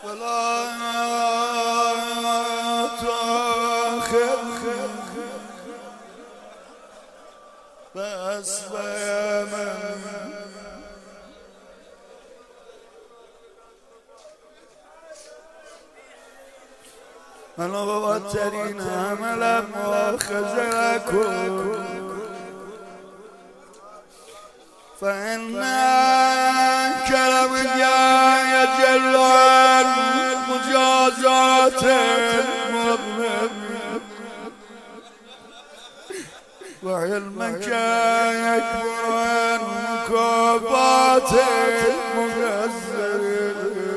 ولا تؤاخذ بس منو باباترین عملم مؤاخذه نکن فإنك لم يجل عن مجازات المؤمن وعلمك يكبر عن مكافات المنزل.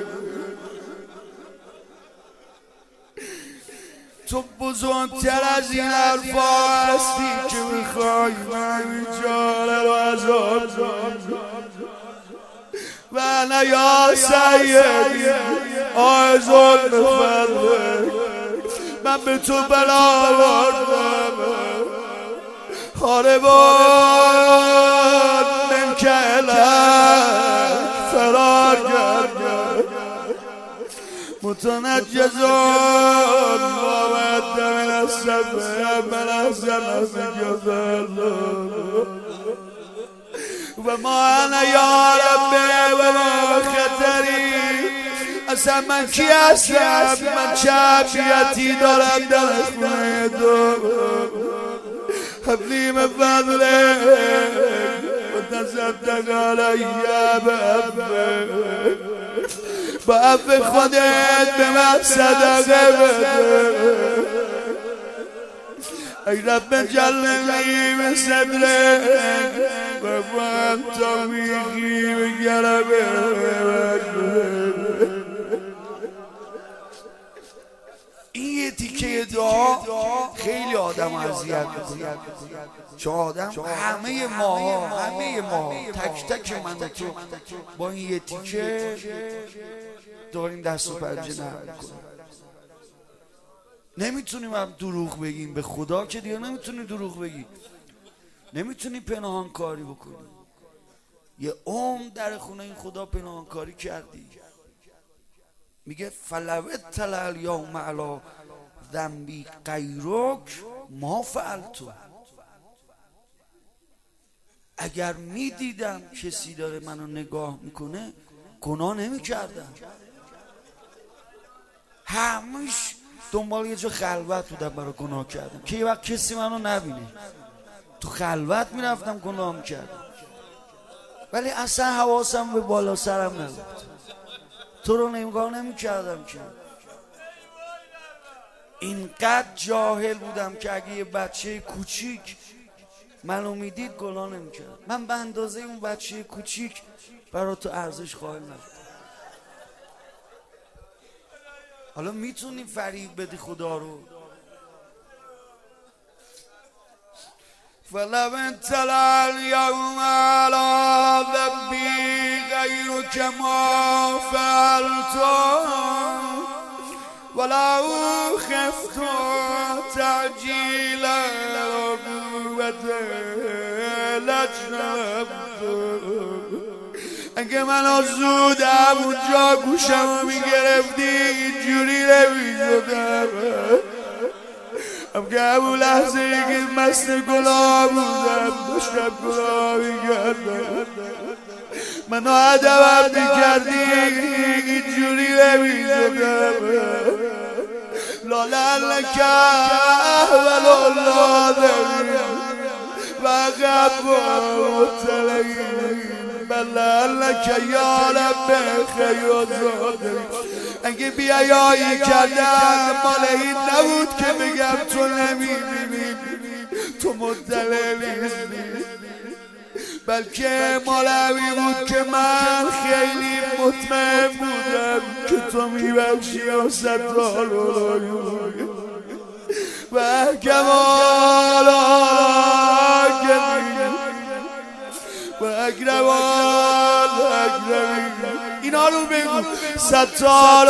تو بزرگتر از این حرفا هستی که میخوای من بیچاره رو عذاب و انا یا سیدی آیزون بفرمک من به تو بلا آوردم حاربان من کلک فرار کردم متنجزون ومد من السبع من احسن و ما انا یا ربی و ما خطری اصلا من کی هستم؟ من چه عافیتی دارم در خونه دو حبلی من فضلک و تصدق علی بعفوک با عفو خودت به من صدقه بده ای رب جلنی به صدرک و من توفیقی به گربه. این یه تیکه دعا خیلی آدم اذیت می‌کنه چون آدم همه ما تک تک من و تو با این یه تیکه داریم دست و پنجه نرم می‌کنیم. نمیتونیم هم دروغ بگیم به خدا که دیگه نمیتونی دروغ بگی، نمیتونی پنهان کاری بکنی. یه عمر در خونه این خدا پنهان کاری کردی. میگه فلو اطلع الیوم علی ذنبی غیرک ما فعلتو. اگر میدیدم کسی داره منو نگاه میکنه گناه نمیکردم. همش دنبال یه جا خلوت بودم برای گناه کردم که یه وقت کسی منو نبینه. تو خلوت میرفتم گناه میکردم ولی اصلا حواسم به بالا سرم نبود. تو رو نگاه نمیکردم که اینقدر جاهل بودم که اگه یه بچه کوچیک منو میدید گناه نمیکردم. من به اندازه اون بچه کوچیک برای تو ارزش قائل نبودم. حالا میتونی فریب بدی خدا رو. فلو اطلع الیوم علی ذنبی غیرک ما فعلت ولا خفت تعجیل العقوبة لاجتنبت. اگه من زودم اونجا گوشمو میگرفتی اینجوری نمیشدم. اگه همون لحظه ای که مست گلاب بودم داشتم گلاب میگردم منو ادبم میکردی اینجوری نمیشدم. لالک ولالادمی و غبارتلگی بلالک یا رب خیر زادمی. اگه بیایی کردم مال این نبود که بگم تو نمیبینی تو مطلع نیستی، بلکه مال همی بود که من خیلی مطمئن بودم که تو میبخشی و ستار و کمال آگمی و اکرمان اکرمی. اینا رو بگو ستار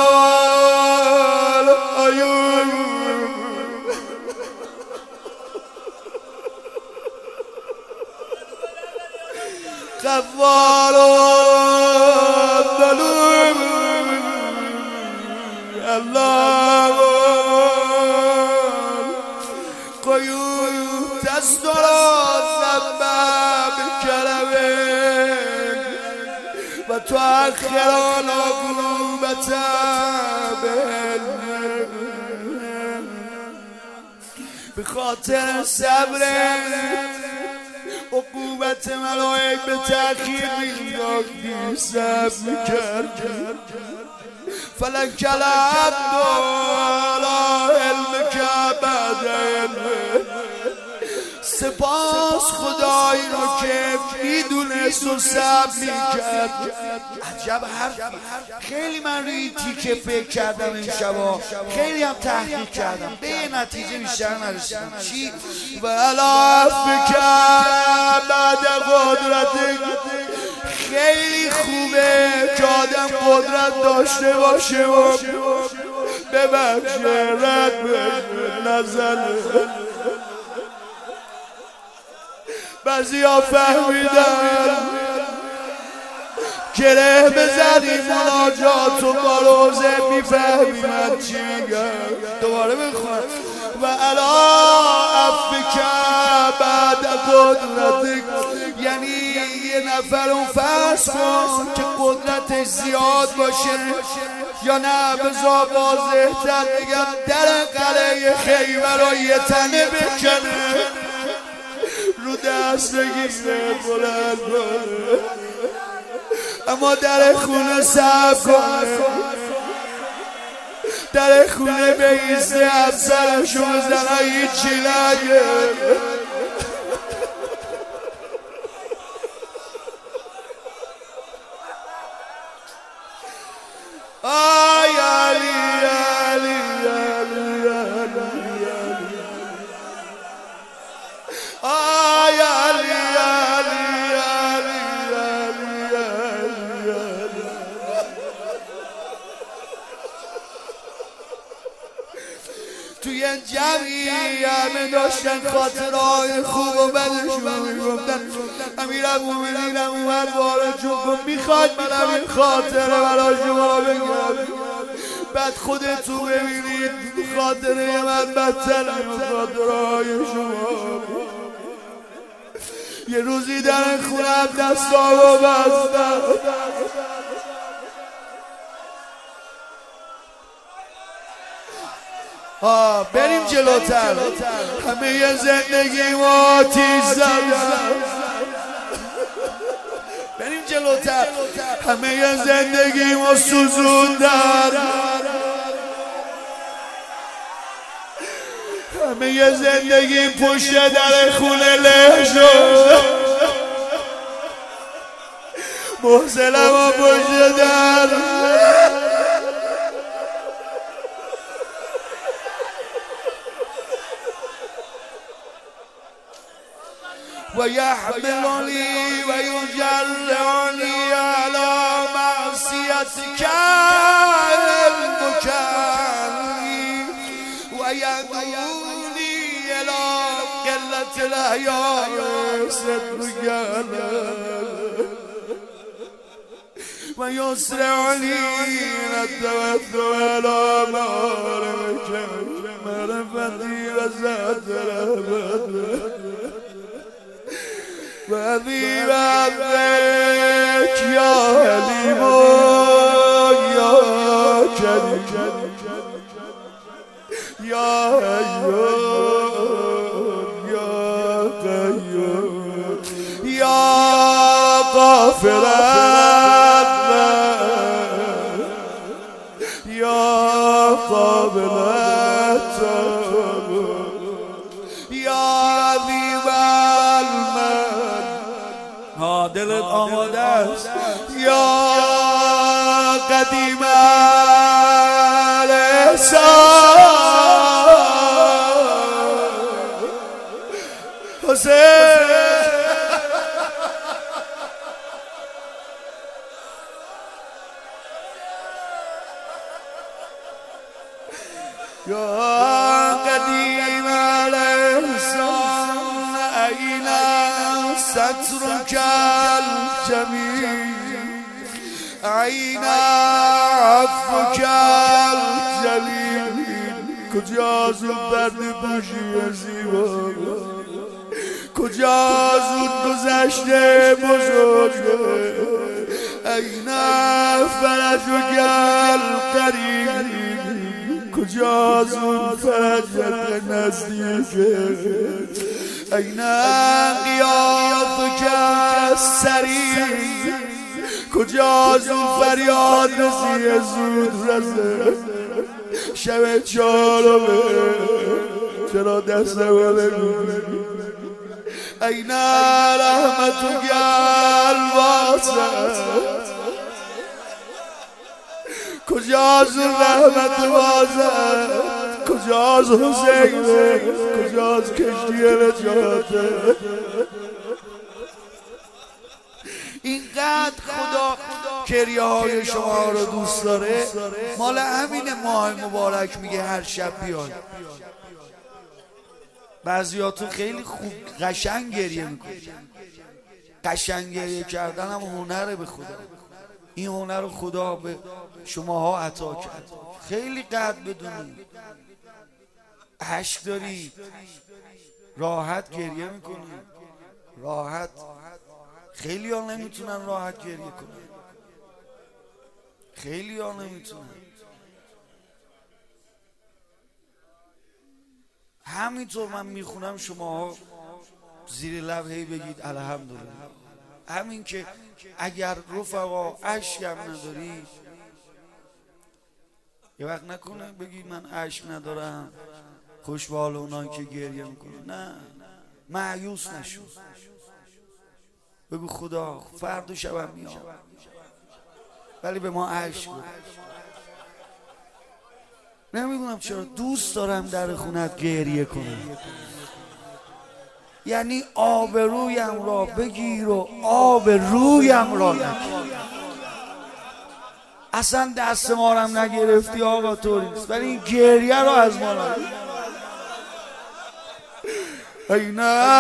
العیوب غفار الذنوب الله قیود دست را زنبه بکلمه و تو اخران قلوبت به خاطر صبر عقوبت ملائک به تأخیر مینداختی صبر میکردی فلک الحمد علی علمک بعد علمه سپاس خدایی رو که میدونست و صبر میکرد. عجب حرفی. خیلی من روی این تیکه فکر کردم این شبا، خیلی هم تحقیق کردم، به یه نتیجه بیشتر نرسیدم. چی؟ و علاف بکر بعد قدرت. خیلی خوبه که آدم قدرت داشته باشه و ببخشه رد نزنه. بعضی ها فهمیدن گره بزنی مناجات و با روزه میفهمی من چی میگم. دوباره بخونم و علا عفک بعد قدرتک، یعنی یه نفر اون فرض کن که قدرتش زیاد باشه یا نه بذار واضح تر بگم در قلعه خیبر رو یه تنه بکنه رو دست بگیره بلند کنه، اما در خونه صبر کنه، در خونه بیسته افسرشو بزنه هیچی نگه. آی علی علی علی علی آی علی علی علی علی. توی جمعی همه داشتن خاطرهای خوب و بدشون میگفتن. امیرالمومنین اومد وارد شد گفت میخواد منم این خاطره برای شما بگم، بعد خودتون ببینید خاطره من بدتر از خاطرهای شما. یه روزی در خونم دستامو بستم، بریم جلوتر. همه یه زندگی ما آتیش زدم. بریم جلوتر. همه یه زندگی ما سوزوندن، همه یه زندگی پشت در خونه له شد. محسنم ها پشت در و یحملنی و یجرعنی علی معصیتک المکرمی و یدعونی الی قلة الحیاء صدق و یسرعنی التوسل الی معرفتی و ذات رحمت وذي بابك يا حليم يا كريم يا حيوم يا قيوم يا غافر يا قابل التوب يا عظيم دلت آماده است یا قدیم الاحسان حسین یا قدیم الاحسان این سترک الجمیل این عفوک الجلیل کجاست اون پرده پوشی زیبا کجاست اون گذشته بزرگه این فرجک القریب کجاست اون فرجت نزدیکه این غیاثک السریع کجاست اون فریاد رسی زود رسه شب چهارمه چرا دست نمیگیری این رحمتک الواسع کجاست رحمت واسع کجاست حسینه کجاست کشتی نجاته اینقدر خدا گریه های شما رو دوست داره مال همین ماه مبارک میگه هر شب بیاید بعضیاتون خیلی خوب قشنگ گریه میکنید قشنگ گریه کردن هم هنره به خدا این هنر رو خدا به شماها عطا کرد خیلی قد بدونید اشک دارید راحت گریه میکنید راحت خیلی ها نمیتونن راحت گریه کنن خیلی ها نمیتونن همینطور من میخونم شماها زیر لب هی بگید الحمدلله همین که اگر رفقا اشک هم نداری یه وقت نکنه بگی من اشک ندارم خوش به حال اونان که گریه میکنه نه مایوس نشو بگو خدا فردا شبم میام ولی به ما اشک بده نمیدونم چرا دوست دارم در خونت گریه کنم یعنی آبرویم را بگیر و آب رویم را نگیر اصلا دست ما رم نگرفتی آقا طوری نیست ولی این گریه رو از ما نگیر این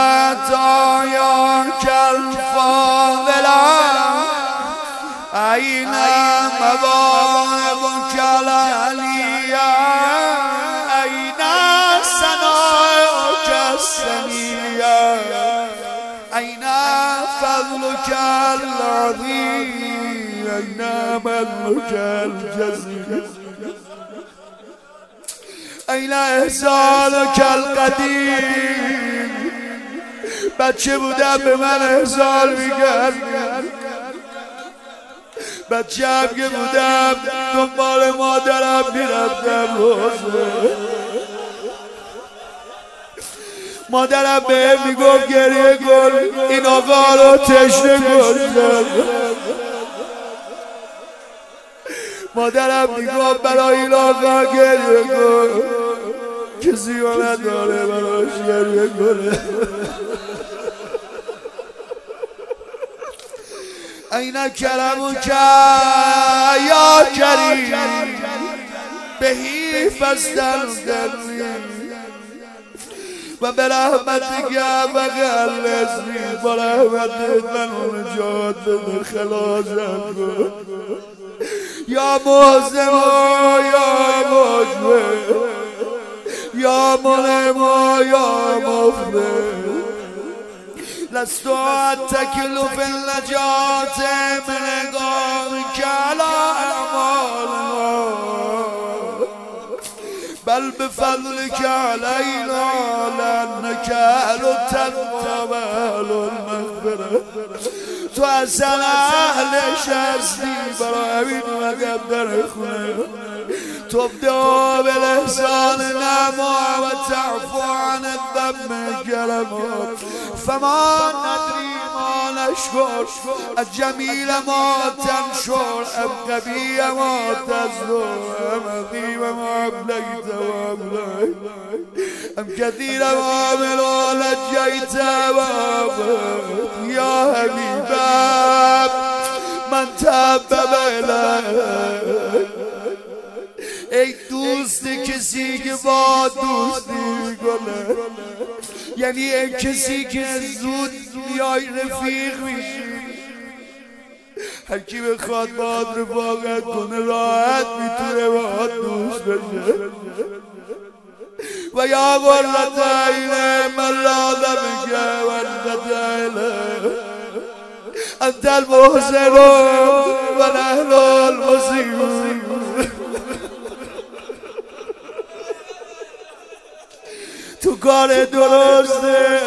تایا کالفاضلا این مواهب کالعلیا این ثناء کالثنیا این فضلک العظیم این منک الجزیل این احسانک القدیم بچه بودم به من احسان میکرد بچه هم که بودم دنبال مادرم میرفتم روزه مادرم بهم میگفت گریه کن این آقا رو تشنه کن مادرم میگفت برای این آقا گریه کن کسی رو نداره براش گریه کنه این کرمک یا کریم بهی فاستنصرنی و برحمتک فغلظنی با رحمتت منو نجات بده خلاصم کن یا محسن یا مجمع یا منعم یا مفرح لست اتکل فی النجات من نگاهک علی اعمالنا بل بفضلک علینا لانک اهل التقوی و اهل المغفرة تو اصلا اهلش هستی برای همین اومدم در خونه تبدأ بالاحسان نعما و تعفو عن الذنب كرما فما ندري ما نشكر الجميل ما تنشر ام قبيح ما تزدر ام عظيم ما أبليت وأبليت ام كثير ما عملوا لجيت وأبليت يا حبيب من تحبب إليك ای دوست کسی که با دوستی کنه یعنی ای کسی که زود میای رفیق میشی هر کی بخواد باهات رفاقت کنه راحت میتونه باهات دوست بشه. و یا قرة عینه من لا دمک و انت عینه انت المحسن و نحن المسیئون. تو کار درسته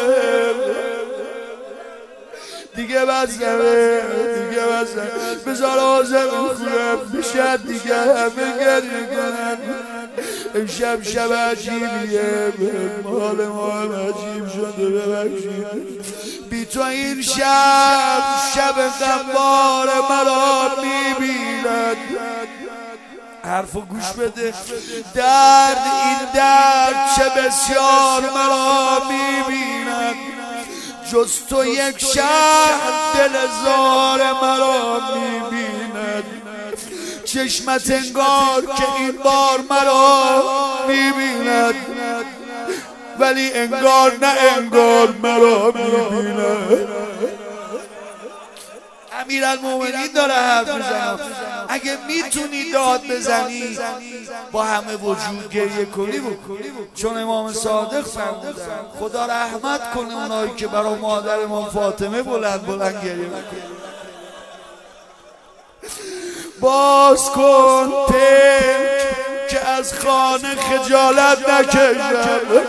دیگه بسمه بذار آزم خونم بشد دیگه همه گریه کنن. امشب شب عجیبیه حال ما هم عجیب شده ببخشید. بی تو این شب غمبار مرا میبیند. حرفو گوش بده. درد این درد چه بسیار مرا میبیند. جز تو یک شهر دل زار مرا میبیند. چشمت انگار که این بار مرا میبیند ولی انگار نه انگار مرا میبیند. امیرالمومنین داره حرف میزنه. اگه میتونی داد بزنی با همه وجود گریه کنی بکنی، چون امام صادق فرمودن خدا رحمت کنه اونایی که برای مادر امام فاطمه بلند گریه میکنه. باز کن پیک که از خانه خجالت نکشم.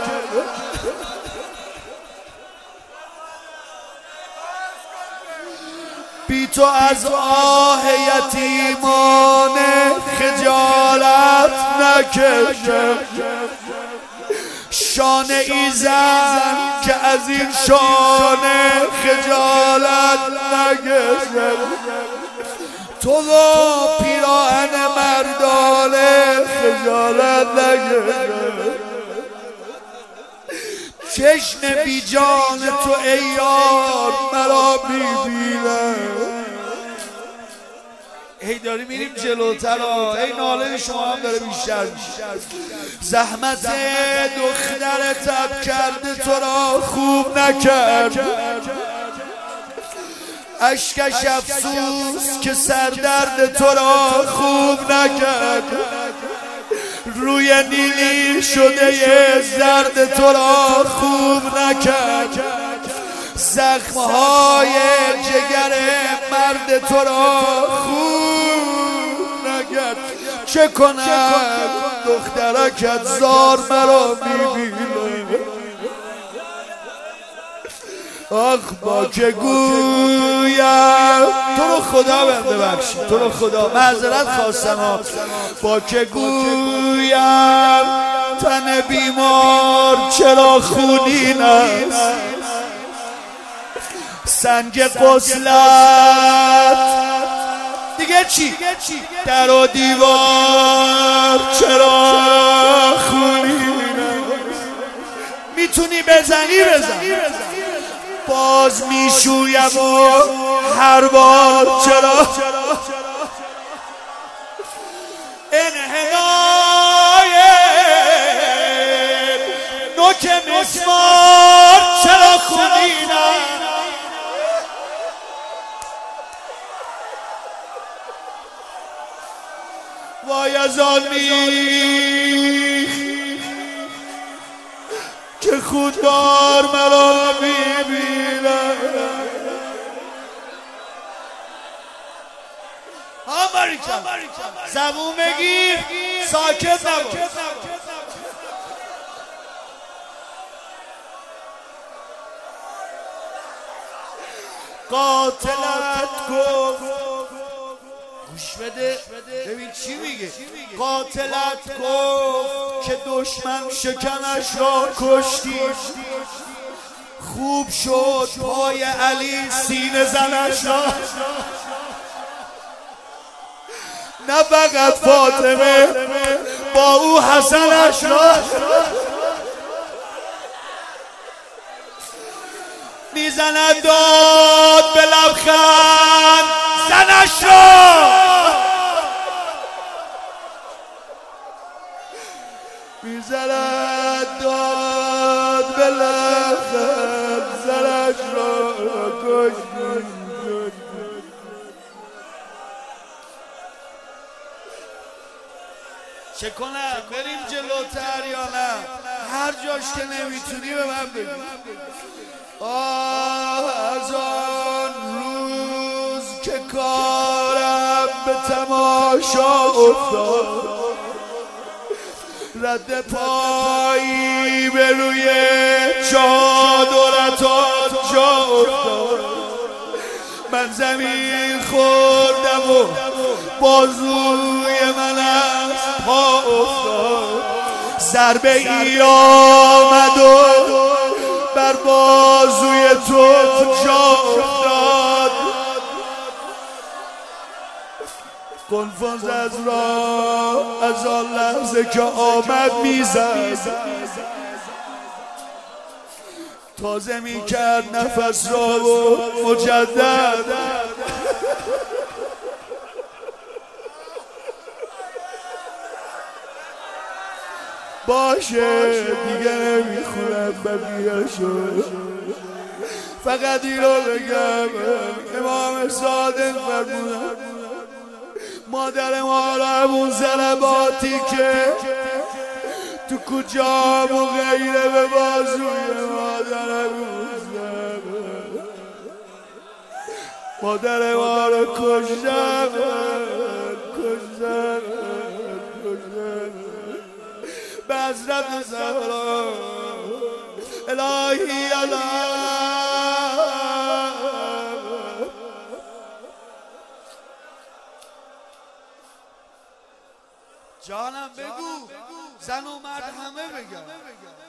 بی تو از آه یتیمان خجالت نکشم. شانه ای زن که از این شانه خجالت نکشم. تو و پیراهن مردانه خجالت نکشم. چشم بی جان تو ای یار مرا میبینم. هی داری میریم جلوتر ای ناله شما هم داره بیشتر میشه. زحمت دختر تب کرده تو را خوب نکرد. اشکش افسوس که سردرد تو را خوب نکرد. روی نیلی شده زرد تو را خوب نکرد. زخمهای جگر مرد تو را خوب نکرد. چه کنم دخترکت زار مرا میبینه. آخ با که گویم تو رو خدا بنده بخشید، تو رو خدا معذرت خواستم. با که گویم تن بیمار چرا خونین است. سنگ غسلت دیگه چی؟ در و دیوار چرا خونین است. میتونی بزنی بزن. باز میشویم و هر بار چرا انحنای نوک مسمار چرا خونینم. وای از آن که خوددار مرا میبینم. زبون بگیر ساکت نباش. قاتلت گفت گوش بده ببین چی میگه. قاتلت گفت که دشمن شکنش را کشتی. خوب شد پای علی سینه زنش را. نه فقط فاطمه با او حسنش را. میزند داد به لبخند زنش را. میزند داد به لبخند زنش را. چه کنم؟ بریم جلوتر یا نه؟ هر جاش که نمیتونی به من بگو. از آن روز که کارم به تماشا افتاد، رد پایی به روی چادرت جا افتاد، من زمین خوردم و بازوی من از پا افتاد، ضربه ای آمد و بر بازوی تو جا افتاد، کنفاز از راه از آن لحظه که آمد میزد، تازه میکرد نفس را و مجدد. باشه دیگه نمیخونم بقیه‌شو، فقط این رو بگم امام صادق فرمودن مادر ما را همون ضرباتی که تو کجام و غیره به بازوی مادر ما رو کشتن به حضرت زهرا الهی جانم بگو، زن و مرد همه بگم.